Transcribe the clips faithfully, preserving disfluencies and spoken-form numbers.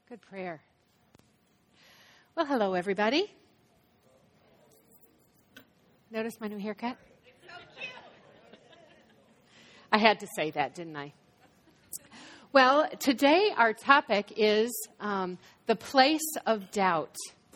Good prayer. Well, hello, everybody. Notice my new haircut? It's so cute. I had to say that, didn't I? Well, today our topic is um, the place of doubt.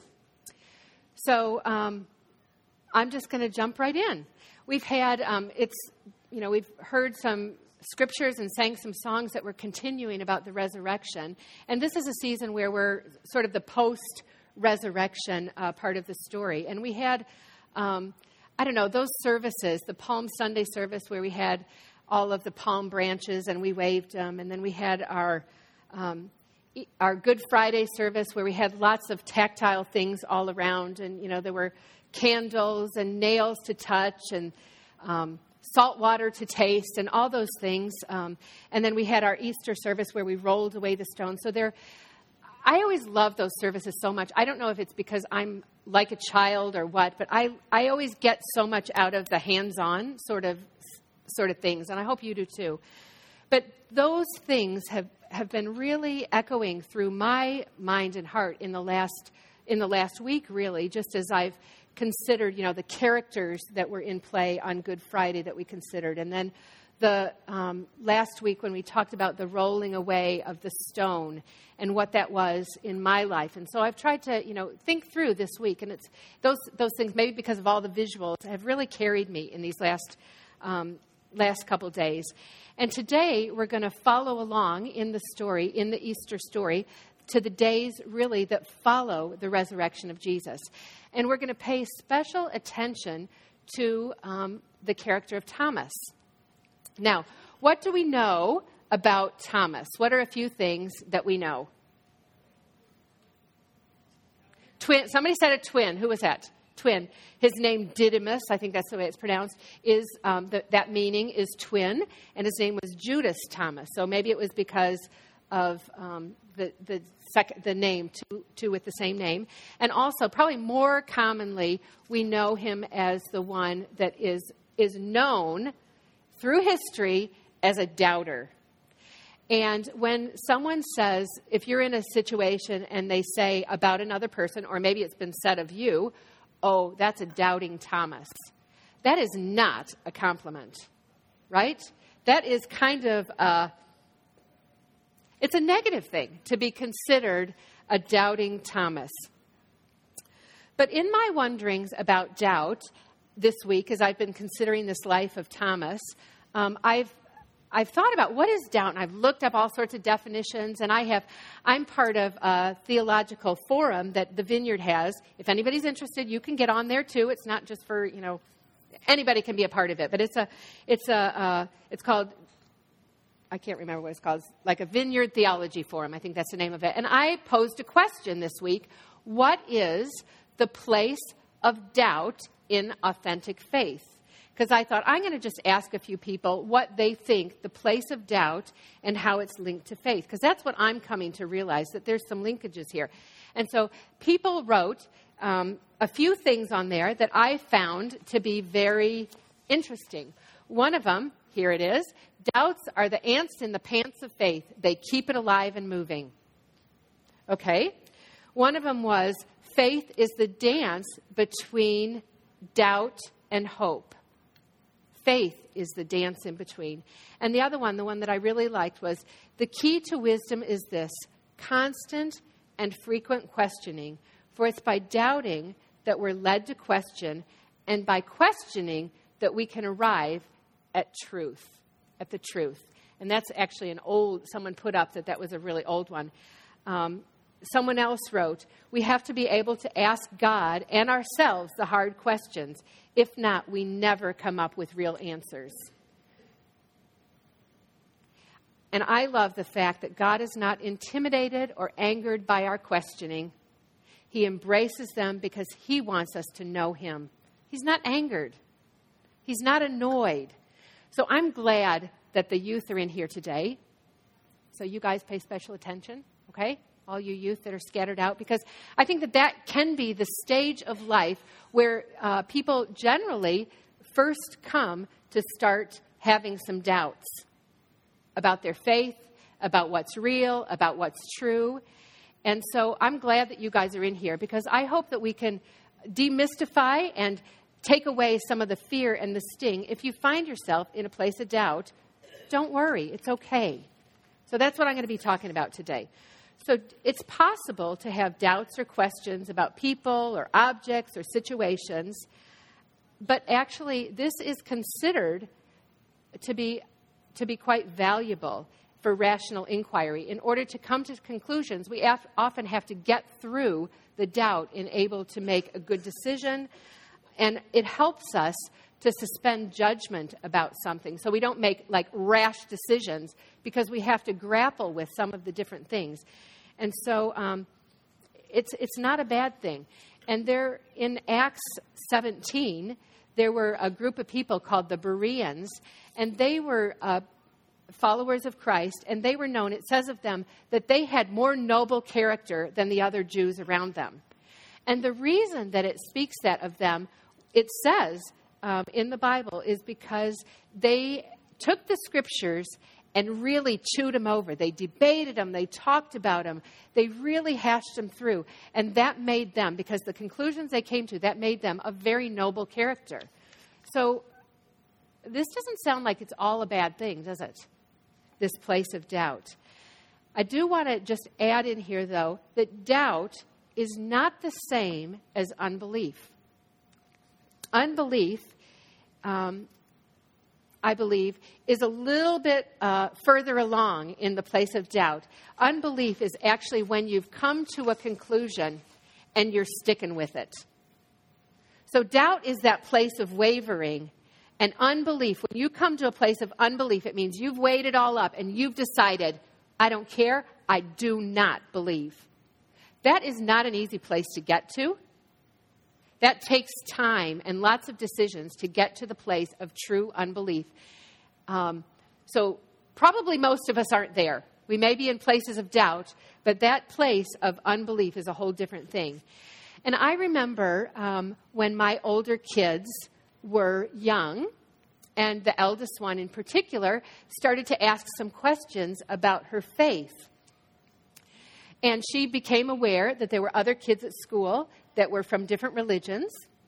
So um, I'm just going to jump right in. We've had, um, it's, you know, we've heard some scriptures and sang some songs that were continuing about the resurrection. And this is a season where we're sort of the post-resurrection uh, part of the story. And we had, um, I don't know, those services, the Palm Sunday service where we had all of the palm branches and we waved them. And then we had our um, our Good Friday service where we had lots of tactile things all around. And, you know, there were candles and nails to touch and um salt water to taste and all those things. Um, and then we had our Easter service where we rolled away the stone. So there, I always love those services so much. I don't know if it's because I'm like a child or what, but I, I always get so much out of the hands-on sort of sort of things. And I hope you do too. But those things have, have been really echoing through my mind and heart in the last in the last week, really, just as I've considered, you know, the characters that were in play on Good Friday that we considered. And then the um, last week when we talked about the rolling away of the stone and what that was in my life. And so I've tried to, you know, think through this week. And it's those those things, maybe because of all the visuals, have really carried me in these last um, last couple days. And today we're going to follow along in the story, in the Easter story, to the days really that follow the resurrection of Jesus. And we're going to pay special attention to um, the character of Thomas. Now, what do we know about Thomas? What are a few things that we know? Twin. Somebody said a twin. Who was that? Twin. His name Didymus, I think that's the way it's pronounced, is um, the, that meaning is twin, and his name was Judas Thomas. So maybe it was because of um, the the second the name two two with the same name, and also probably more commonly we know him as the one that is is known through history as a doubter. And when someone says, if you're in a situation and they say about another person, or maybe it's been said of you, oh, that's a doubting Thomas, that is not a compliment, right? That is kind of a It's a negative thing to be considered a doubting Thomas. But in my wonderings about doubt this week, as I've been considering this life of Thomas, um, I've I've thought about what is doubt, and I've looked up all sorts of definitions, and I have I'm part of a theological forum that the Vineyard has. If anybody's interested, you can get on there too. It's not just for, you know, anybody can be a part of it, but it's a it's a uh, it's called. I can't remember what it's called, like a Vineyard Theology Forum. I think that's the name of it. And I posed a question this week. What is the place of doubt in authentic faith? Because I thought I'm going to just ask a few people what they think the place of doubt and how it's linked to faith. Because that's what I'm coming to realize, that there's some linkages here. And so people wrote um, a few things on there that I found to be very interesting. One of them, here it is. Doubts are the ants in the pants of faith. They keep it alive and moving. Okay? One of them was, faith is the dance between doubt and hope. Faith is the dance in between. And the other one, the one that I really liked, was, the key to wisdom is this: constant and frequent questioning. For it's by doubting that we're led to question, and by questioning that we can arrive at truth. At the truth. And that's actually an old, someone put up that that was a really old one. Um, someone else wrote, we have to be able to ask God and ourselves the hard questions. If not, we never come up with real answers. And I love the fact that God is not intimidated or angered by our questioning. He embraces them because he wants us to know him. He's not angered. He's not annoyed. So I'm glad that the youth are in here today. So you guys pay special attention, okay? All you youth that are scattered out, because I think that that can be the stage of life where uh, people generally first come to start having some doubts about their faith, about what's real, about what's true. And so I'm glad that you guys are in here, because I hope that we can demystify and take away some of the fear and the sting. If you find yourself in a place of doubt, don't worry. It's okay. So that's what I'm going to be talking about today. So it's possible to have doubts or questions about people or objects or situations, but actually this is considered to be to be quite valuable for rational inquiry. In order to come to conclusions, we af- often have to get through the doubt and able to make a good decision, and it helps us to suspend judgment about something so we don't make like rash decisions, because we have to grapple with some of the different things. And so um, it's it's not a bad thing. And there, in Acts seventeen, there were a group of people called the Bereans, and they were uh, followers of Christ, and they were known, it says of them, that they had more noble character than the other Jews around them. And the reason that it speaks that of them, it says um, in the Bible, is because they took the scriptures and really chewed them over. They debated them. They talked about them. They really hashed them through. And that made them, because the conclusions they came to, that made them a very noble character. So this doesn't sound like it's all a bad thing, does it? This place of doubt. I do want to just add in here, though, that doubt is not the same as unbelief. Unbelief um, I believe, is a little bit uh, further along in the place of doubt. Unbelief is actually when you've come to a conclusion and you're sticking with it. So doubt is that place of wavering. And unbelief, when you come to a place of unbelief, it means you've weighed it all up and you've decided, I don't care, I do not believe. That is not an easy place to get to. That takes time and lots of decisions to get to the place of true unbelief. Um, so probably most of us aren't there. We may be in places of doubt, but that place of unbelief is a whole different thing. And I remember um, when my older kids were young, and the eldest one in particular started to ask some questions about her faith. And she became aware that there were other kids at school that were from different religions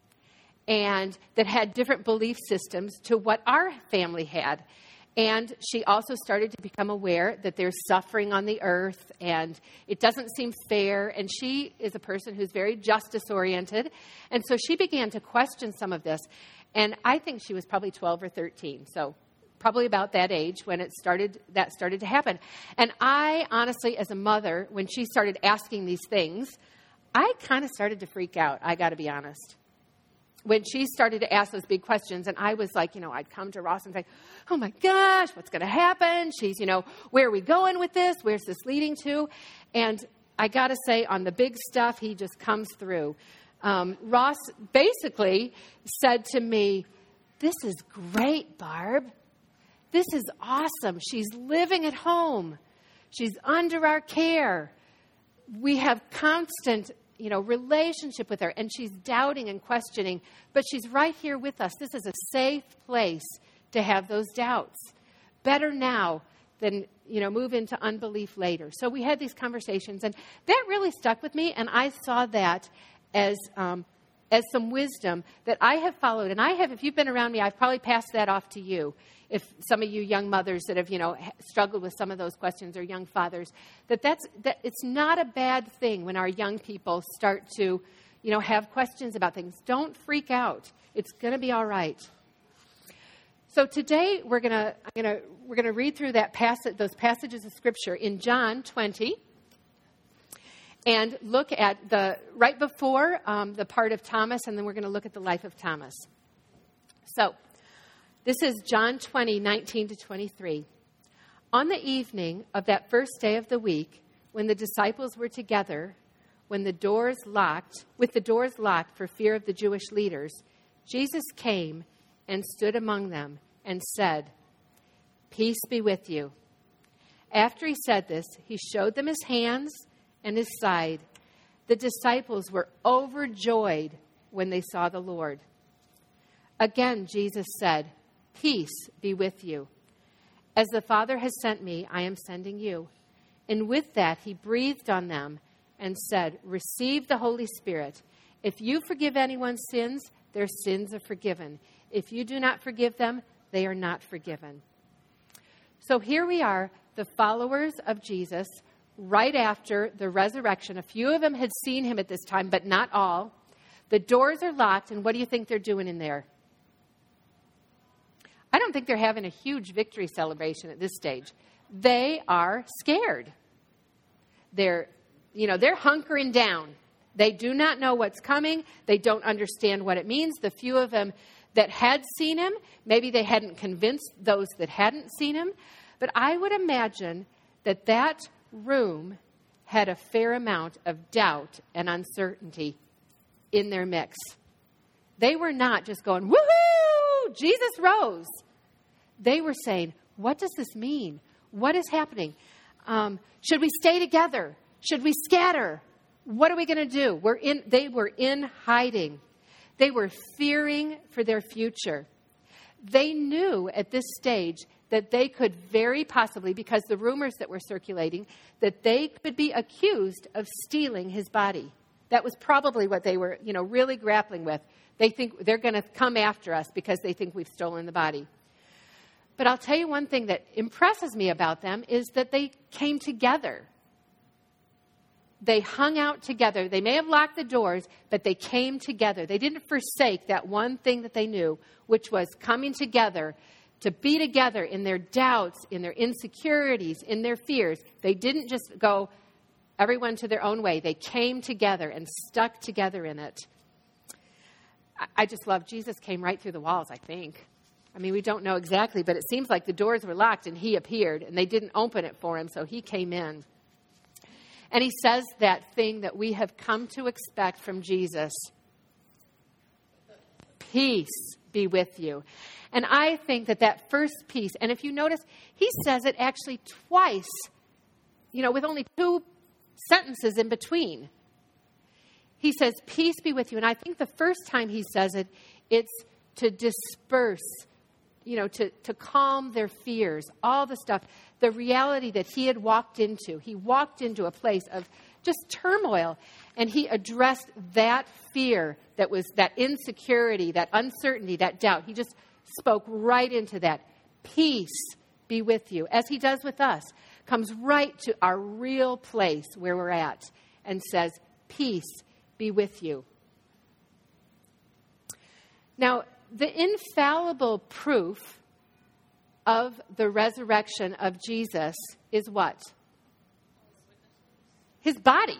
and that had different belief systems to what our family had. And she also started to become aware that there's suffering on the earth and it doesn't seem fair. And she is a person who's very justice-oriented. And so she began to question some of this. And I think she was probably twelve or thirteen. So probably about that age when it started, that started to happen. And I honestly, as a mother, when she started asking these things, I kind of started to freak out, I got to be honest. When she started to ask those big questions, and I was like, you know, I'd come to Ross and say, oh my gosh, what's going to happen? She's, you know, where are we going with this? Where's this leading to? And I got to say, on the big stuff, he just comes through. Um, Ross basically said to me, this is great, Barb. This is awesome. She's living at home. She's under our care. We have constant, you know, relationship with her, and she's doubting and questioning, but she's right here with us. This is a safe place to have those doubts. Better now than, you know, move into unbelief later. So we had these conversations, and that really stuck with me, and I saw that as um, as some wisdom that I have followed. And I have, if you've been around me, I've probably passed that off to you. If some of you young mothers that have, you know, struggled with some of those questions, or young fathers, that that's, that it's not a bad thing when our young people start to, you know, have questions about things. Don't freak out. It's going to be all right. So today we're going to, I'm going to, we're going to read through that passage, those passages of Scripture in John twenty, and look at the right before um, the part of Thomas, and then we're going to look at the life of Thomas. So. This is John twenty, nineteen to twenty-three. On the evening of that first day of the week, when the disciples were together, when the doors locked, with the doors locked for fear of the Jewish leaders, Jesus came and stood among them and said, "Peace be with you." After he said this, he showed them his hands and his side. The disciples were overjoyed when they saw the Lord. Again, Jesus said, "Peace be with you. As the Father has sent me, I am sending you." And with that, he breathed on them and said, receive the Holy Spirit. If you forgive anyone's sins, their sins are forgiven. If you do not forgive them, they are not forgiven. So here we are, the followers of Jesus, right after the resurrection. A few of them had seen him at this time, but not all. The doors are locked, and what do you think they're doing in there? I don't think they're having a huge victory celebration at this stage. They are scared. They're, you know, they're hunkering down. They do not know what's coming. They don't understand what it means. The few of them that had seen him, maybe they hadn't convinced those that hadn't seen him. But I would imagine that that room had a fair amount of doubt and uncertainty in their mix. They were not just going, woohoo, Jesus rose. They were saying, what does this mean? What is happening? Um, should we stay together? Should we scatter? What are we going to do? We're in. They were in hiding. They were fearing for their future. They knew at this stage that they could very possibly, because the rumors that were circulating, that they could be accused of stealing his body. That was probably what they were, you know, really grappling with. They think they're going to come after us because they think we've stolen the body. But I'll tell you one thing that impresses me about them is that they came together. They hung out together. They may have locked the doors, but they came together. They didn't forsake that one thing that they knew, which was coming together to be together in their doubts, in their insecurities, in their fears. They didn't just go everyone to their own way. They came together and stuck together in it. I just love Jesus came right through the walls, I think. I mean, we don't know exactly, but it seems like the doors were locked and he appeared and they didn't open it for him, so he came in. And he says that thing that we have come to expect from Jesus. Peace be with you. And I think that that first piece, and if you notice, he says it actually twice, you know, with only two sentences in between. He says, peace be with you. And I think the first time he says it, it's to disperse, you know, to, to calm their fears, all the stuff, the reality that he had walked into. He walked into a place of just turmoil, and he addressed that fear that was that insecurity, that uncertainty, that doubt. He just spoke right into that. Peace be with you, as he does with us. Comes right to our real place where we're at and says, peace be with you. Now, the infallible proof of the resurrection of Jesus is what? His body.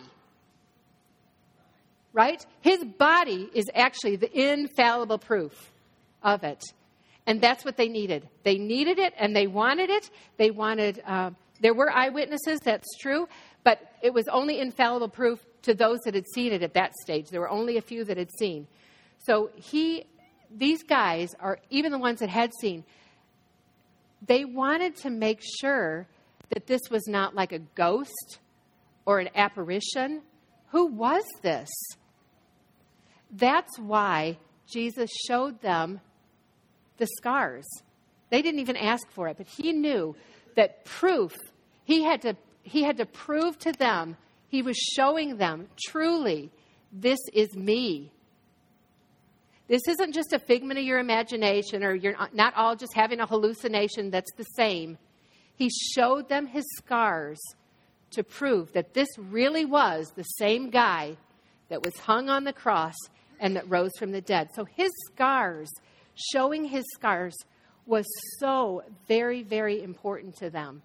Right? His body is actually the infallible proof of it. And that's what they needed. They needed it and they wanted it. They wanted, uh, there were eyewitnesses, that's true, but it was only infallible proof to those that had seen it at that stage. There were only a few that had seen. So he, these guys, are even the ones that had seen, they wanted to make sure that this was not like a ghost or an apparition. Who was this? That's why Jesus showed them the scars. They didn't even ask for it, but he knew that proof, he had to, he had to prove to them, he was showing them, truly, this is me. This isn't just a figment of your imagination, or you're not all just having a hallucination that's the same. He showed them his scars to prove that this really was the same guy that was hung on the cross and that rose from the dead. So his scars, showing his scars, was so very, very important to them.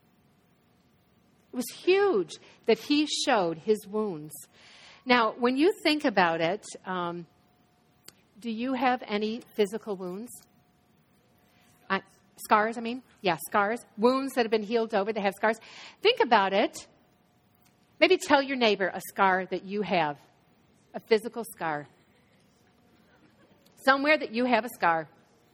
It was huge that he showed his wounds. Now, when you think about it, um, do you have any physical wounds? Uh, scars, I mean? Yeah, scars. Wounds that have been healed over, they have scars. Think about it. Maybe tell your neighbor a scar that you have, a physical scar. Somewhere that you have a scar.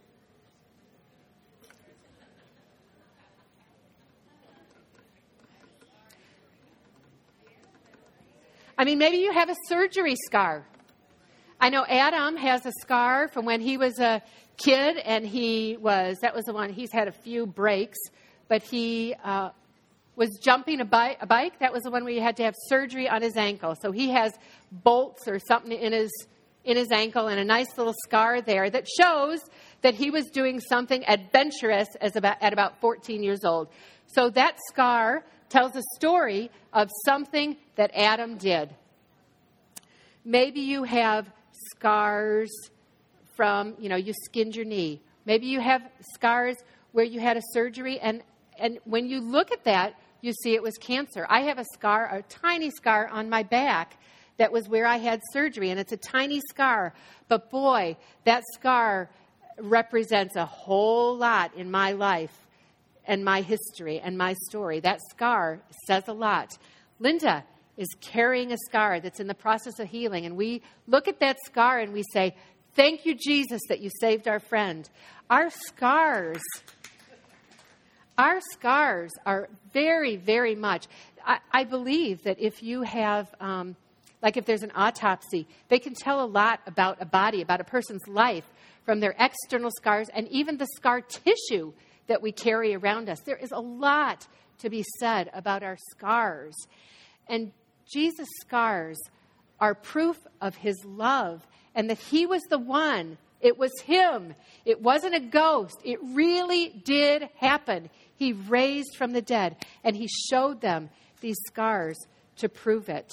I mean, maybe you have a surgery scar. I know Adam has a scar from when he was a kid, and he was, that was the one, he's had a few breaks, but he uh, was jumping a, bi- a bike. That was the one where you had to have surgery on his ankle. So he has bolts or something in his in his ankle and a nice little scar there that shows that he was doing something adventurous as about, at about fourteen years old. So that scar tells a story of something that Adam did. Maybe you have scars from, you know, you skinned your knee. Maybe you have scars where you had a surgery, and, and when you look at that, you see it was cancer. I have a scar, a tiny scar on my back that was where I had surgery, and it's a tiny scar. But boy, that scar represents a whole lot in my life and my history and my story. That scar says a lot. Linda is carrying a scar that's in the process of healing, and we look at that scar and we say, thank you, Jesus, that you saved our friend. Our scars, our scars are very, very much. I, I believe that if you have... Um, Like if there's an autopsy, they can tell a lot about a body, about a person's life, from their external scars and even the scar tissue that we carry around us. There is a lot to be said about our scars. And Jesus' scars are proof of his love and that he was the one. It was him. It wasn't a ghost. It really did happen. He raised from the dead, and he showed them these scars to prove it.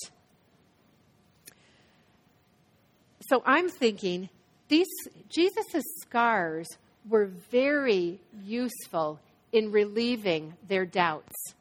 So I'm thinking these Jesus' scars were very useful in relieving their doubts.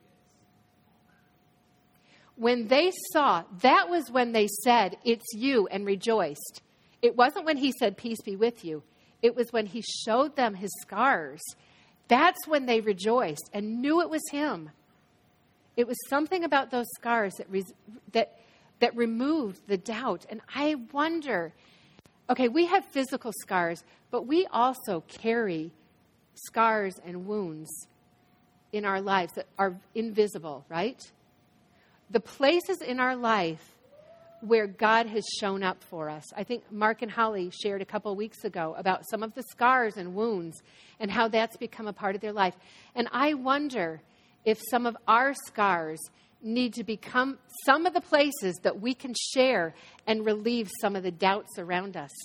When they saw, that was when they said, it's you, and rejoiced. It wasn't when he said, peace be with you. It was when he showed them his scars. That's when they rejoiced and knew it was him. It was something about those scars that res- that that removed the doubt. And I wonder, okay, we have physical scars, but we also carry scars and wounds in our lives that are invisible, right? The places in our life where God has shown up for us. I think Mark and Holly shared a couple of weeks ago about some of the scars and wounds and how that's become a part of their life. And I wonder if some of our scars need to become some of the places that we can share and relieve some of the doubts around us.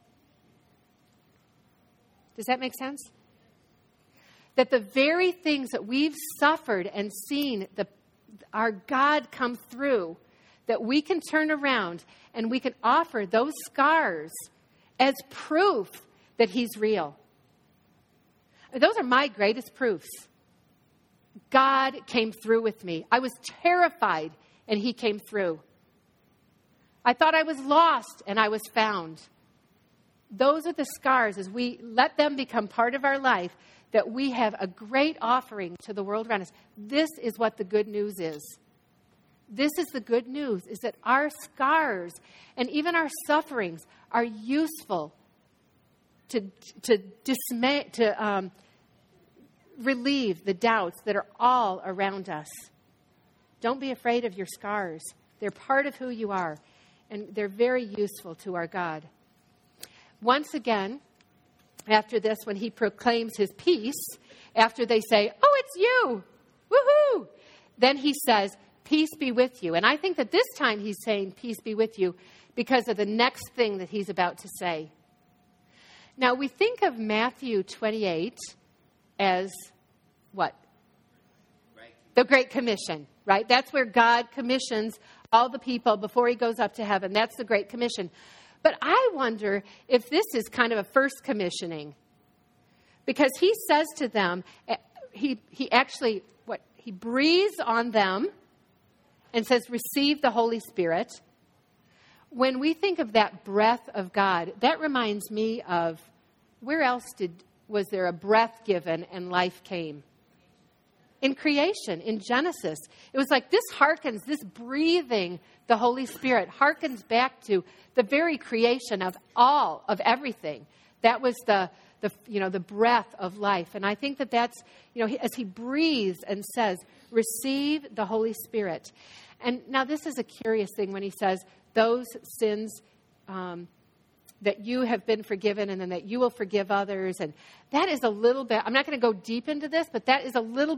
Does that make sense? That the very things that we've suffered and seen the, our God come through, that we can turn around and we can offer those scars as proof that he's real. Those are my greatest proofs. God came through with me. I was terrified, and he came through. I thought I was lost, and I was found. Those are the scars, as we let them become part of our life, that we have a great offering to the world around us. This is what the good news is. This is the good news, is that our scars and even our sufferings are useful to, to dismay, to um, relieve the doubts that are all around us. Don't be afraid of your scars. They're part of who you are, and they're very useful to our God. Once again, after this, when he proclaims his peace, after they say, oh, it's you, woohoo, then he says, peace be with you. And I think that this time he's saying peace be with you because of the next thing that he's about to say. Now, we think of Matthew twenty-eight as what? Right. The Great Commission, right? That's where God commissions all the people before he goes up to heaven. That's the Great Commission. But I wonder if this is kind of a first commissioning. Because he says to them, he, he actually, what, he breathes on them and says, receive the Holy Spirit. When we think of that breath of God, that reminds me of, where else did was there a breath given and life came? In creation, in Genesis. It was like this harkens, this breathing the Holy Spirit harkens back to the very creation of all, of everything. That was the, the you know, the breath of life. And I think that that's, you know, as he breathes and says, receive the Holy Spirit. And now this is a curious thing when he says, those sins um, that you have been forgiven and then that you will forgive others. And that is a little bit, I'm not going to go deep into this, but that is a little bit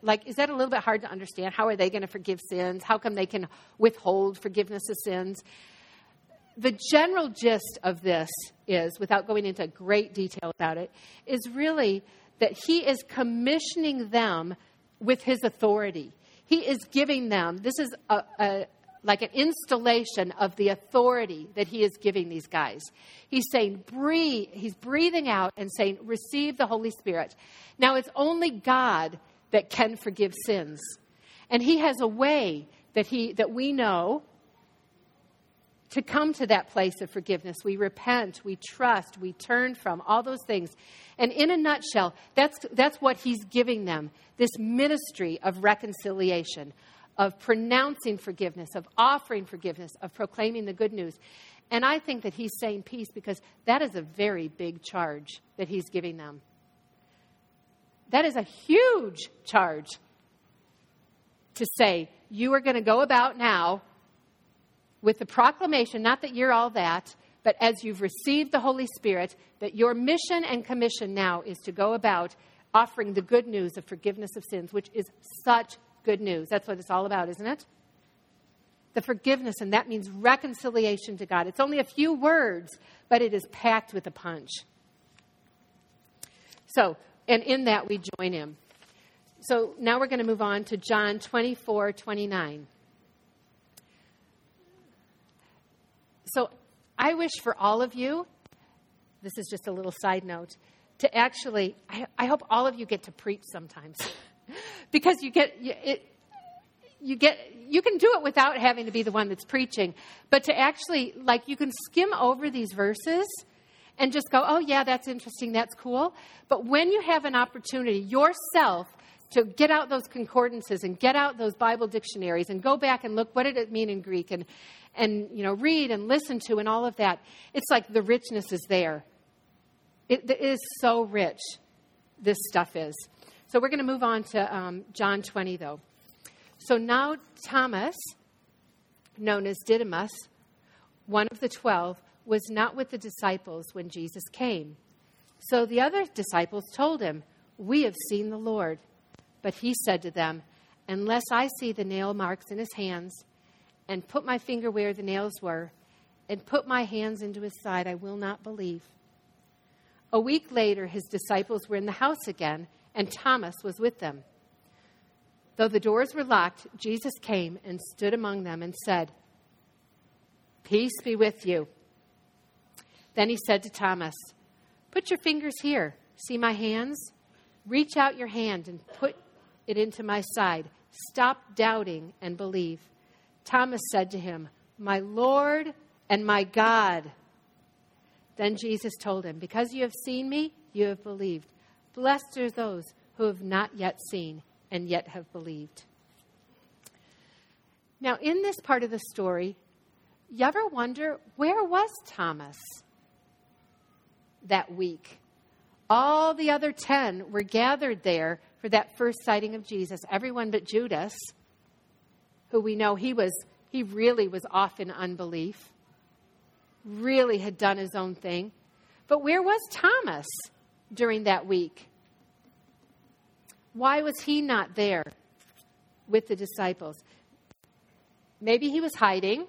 like, is that a little bit hard to understand? How are they going to forgive sins? How come they can withhold forgiveness of sins? The general gist of this is, without going into great detail about it, is really that he is commissioning them with his authority. He is giving them, this is a, a like an installation of the authority that he is giving these guys. He's saying, breathe, he's breathing out and saying, receive the Holy Spirit. Now, it's only God that can forgive sins. And he has a way that he that we know to come to that place of forgiveness. We repent, we trust, we turn from, all those things. And in a nutshell, that's that's what he's giving them, this ministry of reconciliation, of pronouncing forgiveness, of offering forgiveness, of proclaiming the good news. And I think that he's saying peace because that is a very big charge that he's giving them. That is a huge charge to say, you are going to go about now with the proclamation, not that you're all that, but as you've received the Holy Spirit, that your mission and commission now is to go about offering the good news of forgiveness of sins, which is such good news. That's what it's all about, isn't it? The forgiveness, and that means reconciliation to God. It's only a few words, but it is packed with a punch. So, and in that we join him. So now we're going to move on to John twenty-four twenty-nine. So I wish for all of you, this is just a little side note, to actually, I, I hope all of you get to preach sometimes. Because you get, you, it, you get, you can do it without having to be the one that's preaching. But to actually, like, you can skim over these verses and just go, oh, yeah, that's interesting, that's cool. But when you have an opportunity yourself to get out those concordances and get out those Bible dictionaries and go back and look, what did it mean in Greek? And, and you know, read and listen to and all of that. It's like the richness is there. It, it is so rich, this stuff is. So we're going to move on to um, John twenty, though. So now Thomas, known as Didymus, one of the twelve, was not with the disciples when Jesus came. So the other disciples told him, we have seen the Lord. But he said to them, unless I see the nail marks in his hands, and put my finger where the nails were, and put my hands into his side, I will not believe. A week later, his disciples were in the house again, and Thomas was with them. Though the doors were locked, Jesus came and stood among them and said, peace be with you. Then he said to Thomas, put your fingers here. See my hands? Reach out your hand and put it into my side. Stop doubting and believe. Thomas said to him, my Lord and my God. Then Jesus told him, because you have seen me, you have believed. Blessed are those who have not yet seen and yet have believed. Now, in this part of the story, you ever wonder, where was Thomas that week? All the other ten were gathered there for that first sighting of Jesus. Everyone but Judas, who we know he was, he really was off in unbelief, really had done his own thing. But where was Thomas during that week? Why was he not there with the disciples? Maybe he was hiding.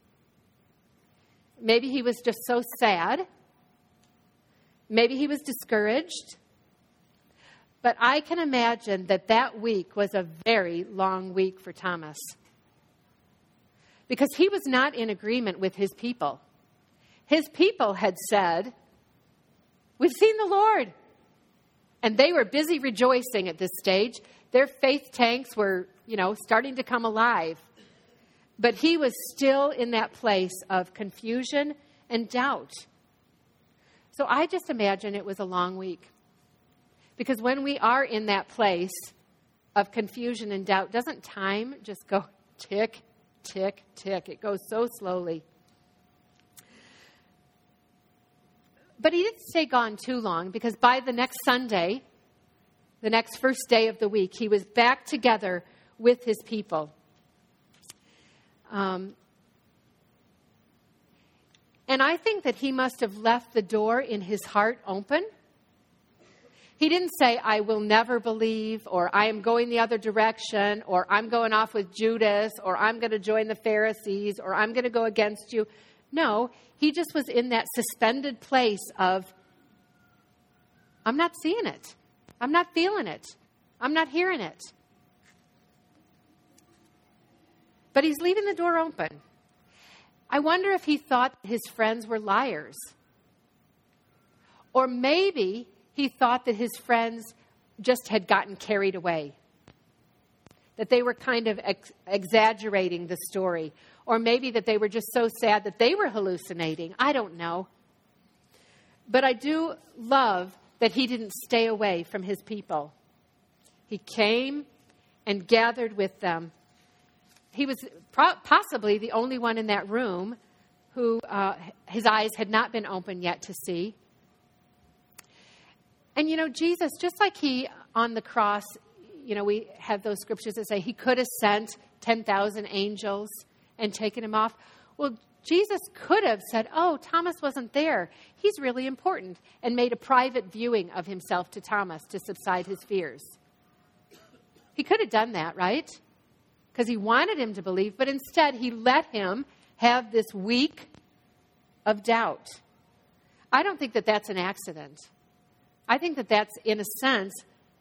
Maybe he was just so sad. Maybe he was discouraged. But I can imagine that that week was a very long week for Thomas. Because he was not in agreement with his people. His people had said, we've seen the Lord. And they were busy rejoicing at this stage. Their faith tanks were, you know, starting to come alive. But he was still in that place of confusion and doubt. So I just imagine it was a long week. Because when we are in that place of confusion and doubt, doesn't time just go tick, tick, tick? It goes so slowly. But he didn't stay gone too long, because by the next Sunday, the next first day of the week, he was back together with his people. Um, and I think that he must have left the door in his heart open. He didn't say, I will never believe, or I am going the other direction, or I'm going off with Judas, or I'm going to join the Pharisees, or I'm going to go against you. No, he just was in that suspended place of, I'm not seeing it. I'm not feeling it. I'm not hearing it. But he's leaving the door open. I wonder if he thought his friends were liars. Or maybe he thought that his friends just had gotten carried away. That they were kind of ex- exaggerating the story. Or maybe that they were just so sad that they were hallucinating. I don't know. But I do love that he didn't stay away from his people. He came and gathered with them. He was pro- possibly the only one in that room who uh, his eyes had not been open yet to see. And, you know, Jesus, just like he on the cross, you know, we have those scriptures that say he could have sent ten thousand angels and taken him off. Well, Jesus could have said, oh, Thomas wasn't there. He's really important, and made a private viewing of himself to Thomas to subside his fears. He could have done that, right? Because he wanted him to believe, but instead he let him have this week of doubt. I don't think that that's an accident. I think that that's, in a sense,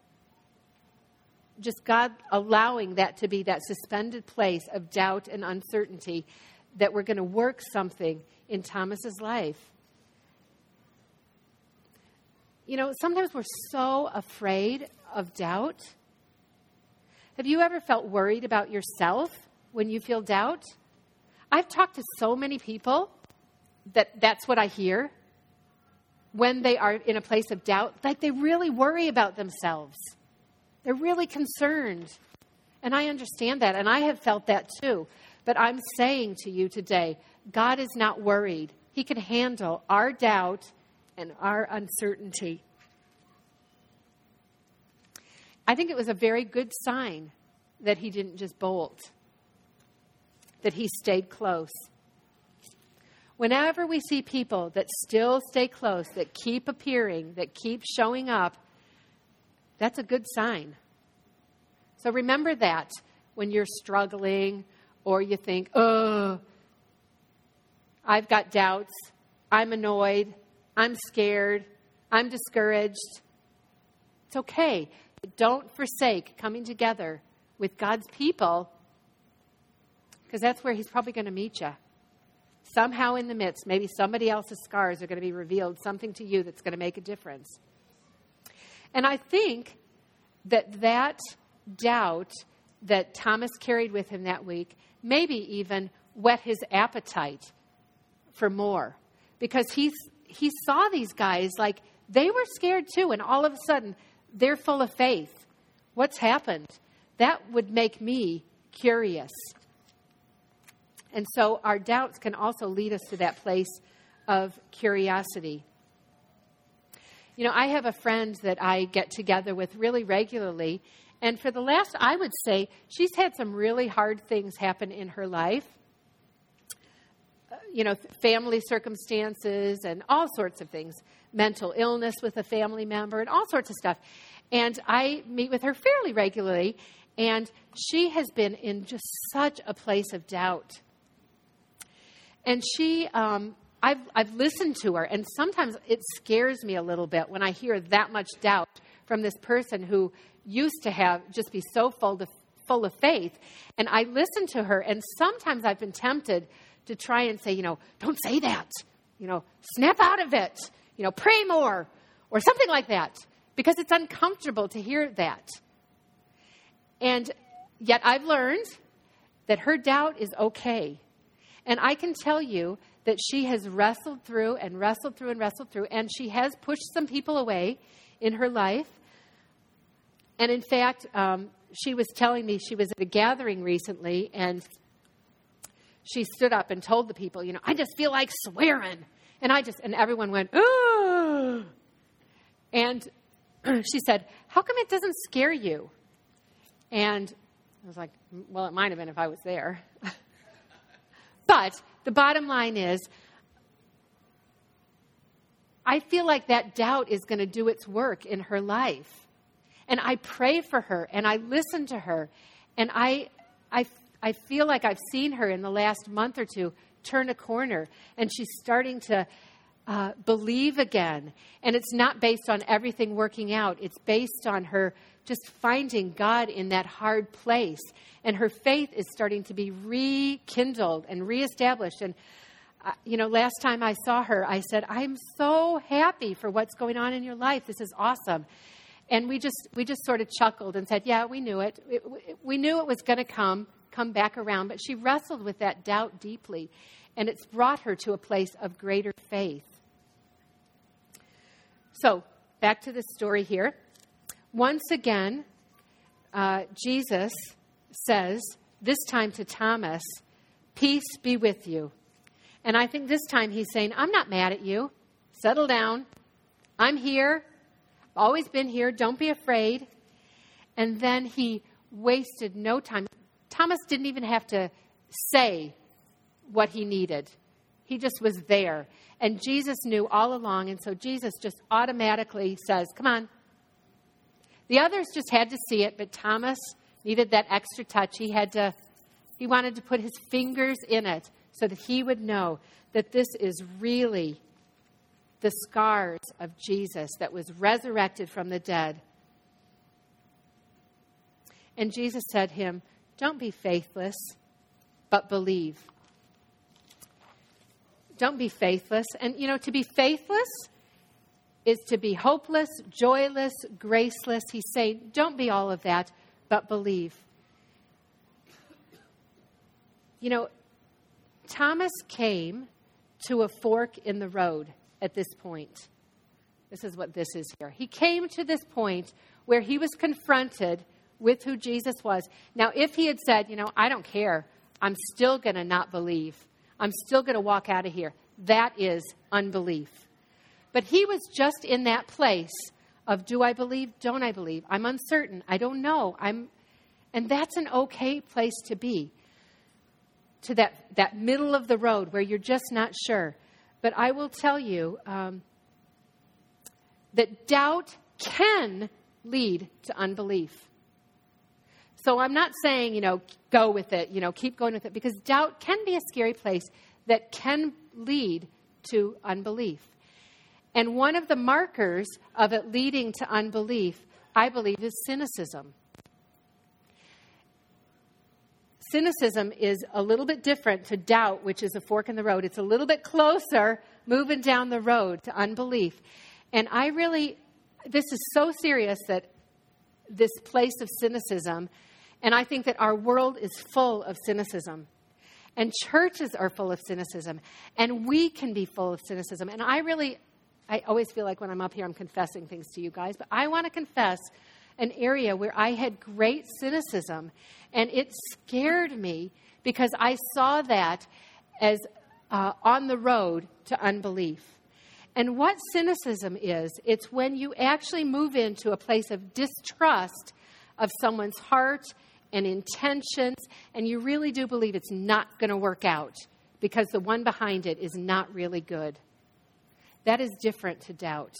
just God allowing that to be that suspended place of doubt and uncertainty, that we're going to work something in Thomas's life. You know, sometimes we're so afraid of doubt. Have you ever felt worried about yourself when you feel doubt? I've talked to so many people that that's what I hear when they are in a place of doubt. Like, they really worry about themselves. They're really concerned. And I understand that, and I have felt that too. But I'm saying to you today, God is not worried. He can handle our doubt and our uncertainty. I think it was a very good sign that he didn't just bolt, that he stayed close. Whenever we see people that still stay close, that keep appearing, that keep showing up, that's a good sign. So remember that when you're struggling, or you think, oh, I've got doubts, I'm annoyed, I'm scared, I'm discouraged. It's okay. Don't forsake coming together with God's people, because that's where he's probably going to meet you. Somehow in the midst, maybe somebody else's scars are going to be revealed, something to you that's going to make a difference. And I think that that doubt that Thomas carried with him that week maybe even whet his appetite for more. Because he, he saw these guys like they were scared too, and all of a sudden they're full of faith. What's happened? That would make me curious. And so our doubts can also lead us to that place of curiosity. You know, I have a friend that I get together with really regularly, and for the last, I would say, she's had some really hard things happen in her life. Uh, you know, family circumstances and all sorts of things. Mental illness with a family member and all sorts of stuff. And I meet with her fairly regularly, and she has been in just such a place of doubt. And she, um, I've, I've listened to her, and sometimes it scares me a little bit when I hear that much doubt from this person who used to have just be so full of, full of faith. And I listen to her, and sometimes I've been tempted to try and say, you know, don't say that. You know, snap out of it. You know, pray more, or something like that, because it's uncomfortable to hear that. And yet I've learned that her doubt is okay. And I can tell you that she has wrestled through and wrestled through and wrestled through, and she has pushed some people away in her life. And in fact, um, she was telling me she was at a gathering recently, and she stood up and told the people, you know, I just feel like swearing. And I just, and everyone went, oh. And she said, how come it doesn't scare you? And I was like, well, it might have been if I was there. But the bottom line is, I feel like that doubt is going to do its work in her life. And I pray for her, and I listen to her, and I, I, I feel like I've seen her in the last month or two turn a corner, and she's starting to uh, believe again. And it's not based on everything working out. It's based on her just finding God in that hard place. And her faith is starting to be rekindled and reestablished. And, uh, you know, last time I saw her, I said, I'm so happy for what's going on in your life. This is awesome. And we just we just sort of chuckled and said, yeah, we knew it. it we knew it was going to come, come back around. But she wrestled with that doubt deeply. And it's brought her to a place of greater faith. So, back to the story here. Once again, uh, Jesus says, this time to Thomas, peace be with you. And I think this time he's saying, I'm not mad at you. Settle down. I'm here. I've always been here. Don't be afraid. And then he wasted no time. Thomas didn't even have to say what he needed. He just was there. And Jesus knew all along. And so Jesus just automatically says, come on. The others just had to see it, but Thomas needed that extra touch. He had to, he wanted to put his fingers in it so that he would know that this is really the scars of Jesus that was resurrected from the dead. And Jesus said to him, don't be faithless, but believe. Don't be faithless. And, you know, to be faithless is to be hopeless, joyless, graceless. He's saying, don't be all of that, but believe. You know, Thomas came to a fork in the road at this point. This is what this is here. He came to this point where he was confronted with who Jesus was. Now, if he had said, you know, I don't care, I'm still going to not believe. I'm still going to walk out of here. That is unbelief. But he was just in that place of, do I believe? Don't I believe? I'm uncertain. I don't know. I'm, and that's an okay place to be. To that, that middle of the road where you're just not sure. But I will tell you um, that doubt can lead to unbelief. So I'm not saying, you know, go with it, you know, keep going with it, because doubt can be a scary place that can lead to unbelief. And one of the markers of it leading to unbelief, I believe, is cynicism. Cynicism is a little bit different to doubt, which is a fork in the road. It's a little bit closer moving down the road to unbelief. And I really, this is so serious that this place of cynicism, and I think that our world is full of cynicism. And churches are full of cynicism. And we can be full of cynicism. And I really, I always feel like when I'm up here, I'm confessing things to you guys. But I want to confess an area where I had great cynicism. And it scared me because I saw that as uh, on the road to unbelief. And what cynicism is, it's when you actually move into a place of distrust of someone's heart and intentions, and you really do believe it's not going to work out because the one behind it is not really good. That is different to doubt.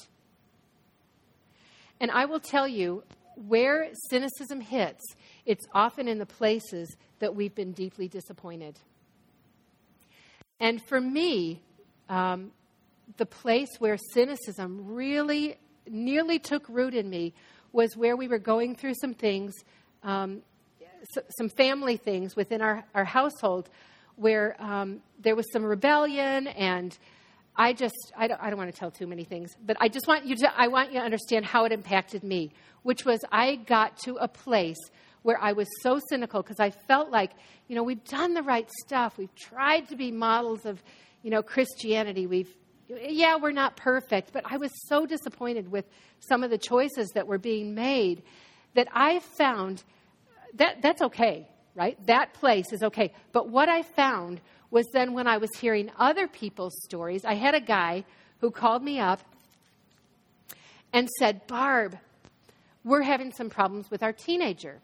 And I will tell you, where cynicism hits, it's often in the places that we've been deeply disappointed. And for me, um, the place where cynicism really nearly took root in me was where we were going through some things, um, s- some family things within our, our household where um, there was some rebellion, and I just, I don't, I don't want to tell too many things, but I just want you to, I want you to understand how it impacted me, which was I got to a place where I was so cynical because I felt like, you know, we've done the right stuff. We've tried to be models of, you know, Christianity. We've, yeah, we're not perfect, but I was so disappointed with some of the choices that were being made that I found that that's okay, right? That place is okay. But what I found was then when I was hearing other people's stories, I had a guy who called me up and said, Barb, we're having some problems with our teenager.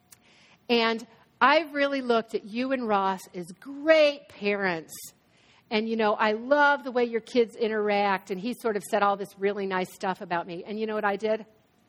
And I've really looked at you and Ross as great parents. And, you know, I love the way your kids interact. And he sort of said all this really nice stuff about me. And you know what I did?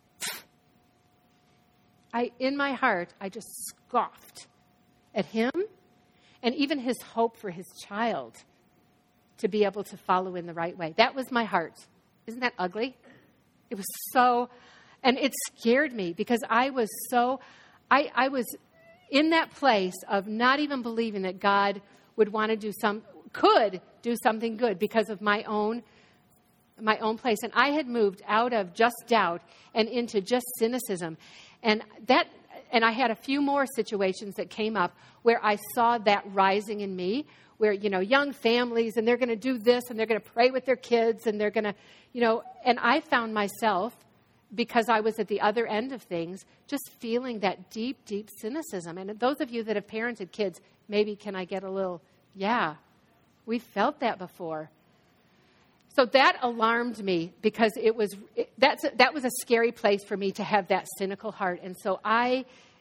I, in my heart, I just scoffed at him and even his hope for his child to be able to follow in the right way. That was my heart. Isn't that ugly? It was so, and it scared me because I was so, I, I was in that place of not even believing that God would want to do some, could do something good because of my own, my own place. And I had moved out of just doubt and into just cynicism. And that, and I had a few more situations that came up where I saw that rising in me, where, you know, young families, and they're going to do this, and they're going to pray with their kids, and they're going to, you know, and I found myself, because I was at the other end of things, just feeling that deep, deep cynicism. And those of you that have parented kids, maybe can I get a little, yeah, we felt that before. So that alarmed me because it was, it, that's, that was a scary place for me to have that cynical heart. And so I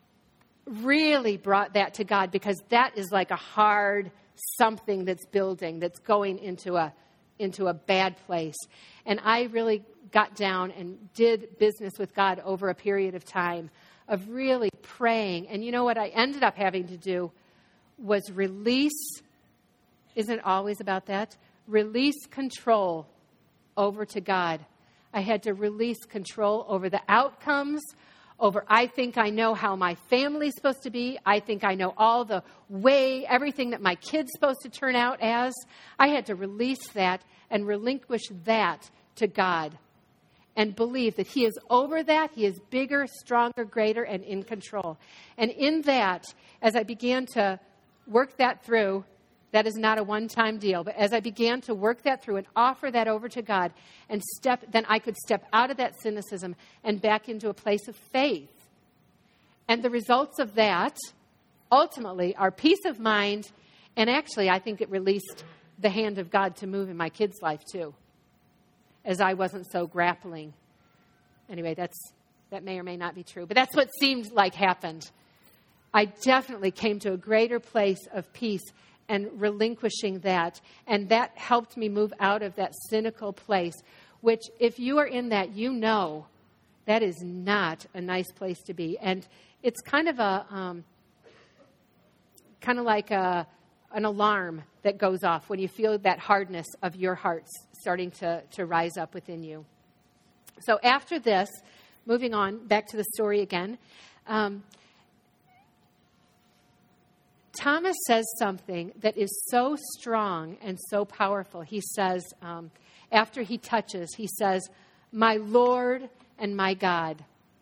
really brought that to God because that is like a hard something that's building, that's going into a into a bad place. And I really got down and did business with God over a period of time of really praying. And you know what I ended up having to do was release, isn't it always about that? Release control over to God. I had to release control over the outcomes, over I think I know how my family's supposed to be. I think I know all the way, everything that my kid's supposed to turn out as. I had to release that and relinquish that to God and believe that he is over that. He is bigger, stronger, greater, and in control. And in that, as I began to work that through, that is not a one-time deal. But as I began to work that through and offer that over to God and step, then I could step out of that cynicism and back into a place of faith. And the results of that, ultimately, are peace of mind. And actually, I think it released the hand of God to move in my kids' life, too, as I wasn't so grappling. Anyway, that's that may or may not be true. But that's what seemed like happened. I definitely came to a greater place of peace and relinquishing that. And that helped me move out of that cynical place, which if you are in that, you know that is not a nice place to be. And it's kind of a, um, kind of like a, an alarm that goes off when you feel that hardness of your heart starting to, to rise up within you. So after this, moving on back to the story again, um, Thomas says something that is so strong and so powerful. He says, um, after he touches, he says, "My Lord and my God."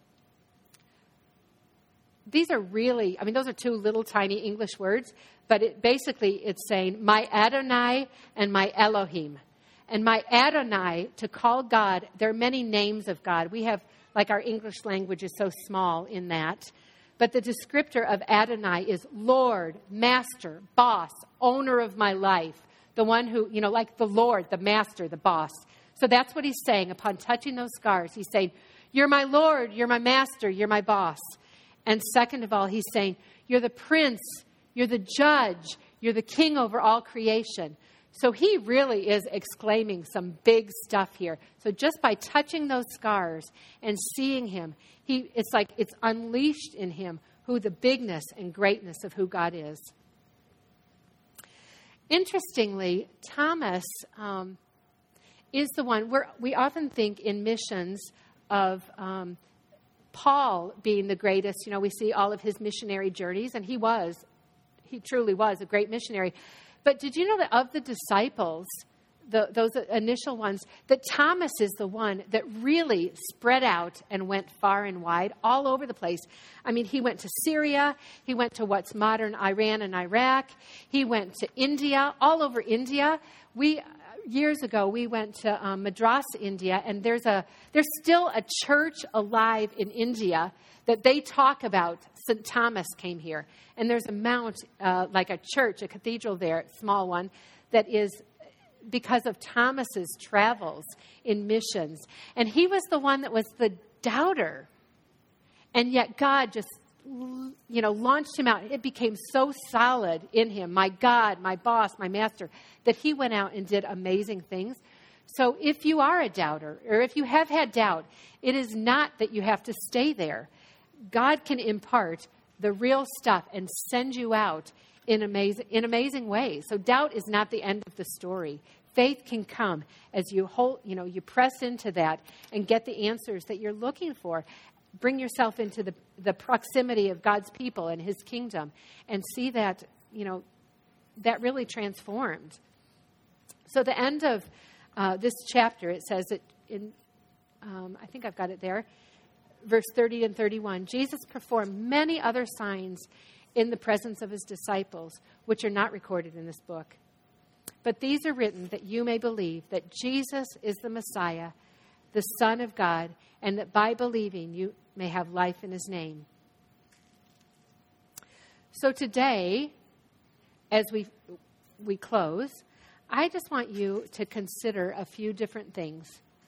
These are really, I mean, those are two little tiny English words, but it, basically it's saying, "My Adonai and my Elohim." And my Adonai, to call God, there are many names of God. We have, like our English language is so small in that. But the descriptor of Adonai is Lord, Master, Boss, Owner of my life. The one who, you know, like the Lord, the Master, the Boss. So that's what he's saying. Upon touching those scars, he's saying, "You're my Lord, you're my Master, you're my Boss." And second of all, he's saying, "You're the Prince, you're the Judge, you're the King over all creation." So he really is exclaiming some big stuff here. So just by touching those scars and seeing him, he it's like it's unleashed in him who the bigness and greatness of who God is. Interestingly, Thomas um, is the one, where we often think in missions of um, Paul being the greatest. You know, we see all of his missionary journeys, and he was, he truly was a great missionary. But did you know that of the disciples, the, those initial ones, that Thomas is the one that really spread out and went far and wide all over the place? I mean, he went to Syria. He went to what's modern Iran and Iraq. He went to India, all over India. We years ago, we went to um, Madras, India, and there's a there's still a church alive in India that they talk about. Saint Thomas came here. And there's a mount, uh, like a church, a cathedral there, small one, that is because of Thomas's travels in missions. And he was the one that was the doubter. And yet God just you know, launched him out. It became so solid in him, my God, my boss, my master, that he went out and did amazing things. So if you are a doubter, or if you have had doubt, it is not that you have to stay there. God can impart the real stuff and send you out in amazing, in amazing ways. So doubt is not the end of the story. Faith can come as you hold, you know, you press into that and get the answers that you're looking for. Bring yourself into the, the proximity of God's people and his kingdom and see that, you know, that really transformed. So the end of uh, this chapter, it says that in, um, I think I've got it there, verse thirty and thirty-one, Jesus performed many other signs in the presence of his disciples, which are not recorded in this book. But these are written that you may believe that Jesus is the Messiah, the Son of God, and that by believing you may have life in his name. So today, as we we close, I just want you to consider a few different things.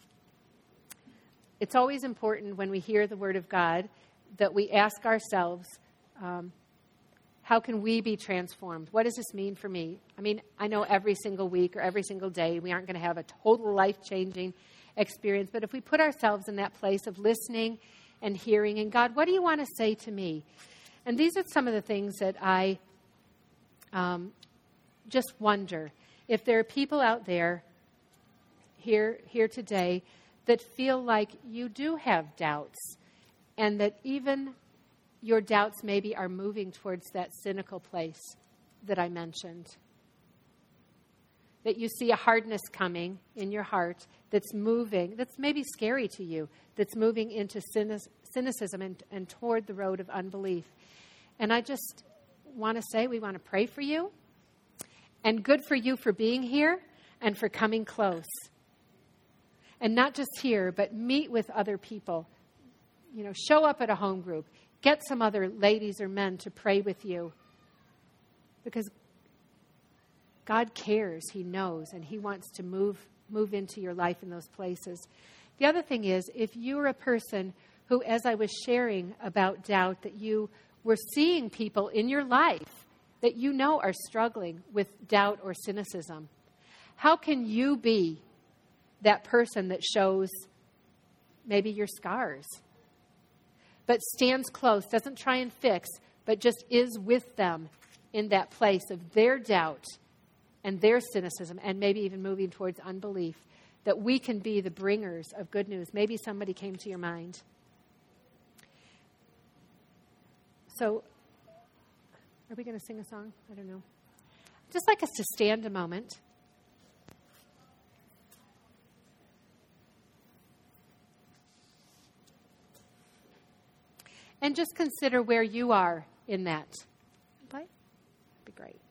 It's always important when we hear the word of God that we ask ourselves, um, how can we be transformed? What does this mean for me? I mean, I know every single week or every single day we aren't going to have a total life-changing experience, but if we put ourselves in that place of listening and hearing, and God, what do you want to say to me? And these are some of the things that I um, just wonder. If there are people out there here, here today that feel like you do have doubts, and that even your doubts maybe are moving towards that cynical place that I mentioned. That you see a hardness coming in your heart that's moving, that's maybe scary to you, that's moving into cynicism and, and toward the road of unbelief. And I just want to say we want to pray for you. And good for you for being here and for coming close. And not just here, but meet with other people. You know, show up at a home group. Get some other ladies or men to pray with you. Because God cares, he knows, and he wants to move move into your life in those places. The other thing is, if you're a person who, as I was sharing about doubt, that you were seeing people in your life that you know are struggling with doubt or cynicism, how can you be that person that shows maybe your scars, but stands close, doesn't try and fix, but just is with them in that place of their doubt and their cynicism, and maybe even moving towards unbelief, that we can be the bringers of good news. Maybe somebody came to your mind. So, are we going to sing a song? I don't know. I'd just like us to stand a moment. And just consider where you are in that. Okay? That'd be great.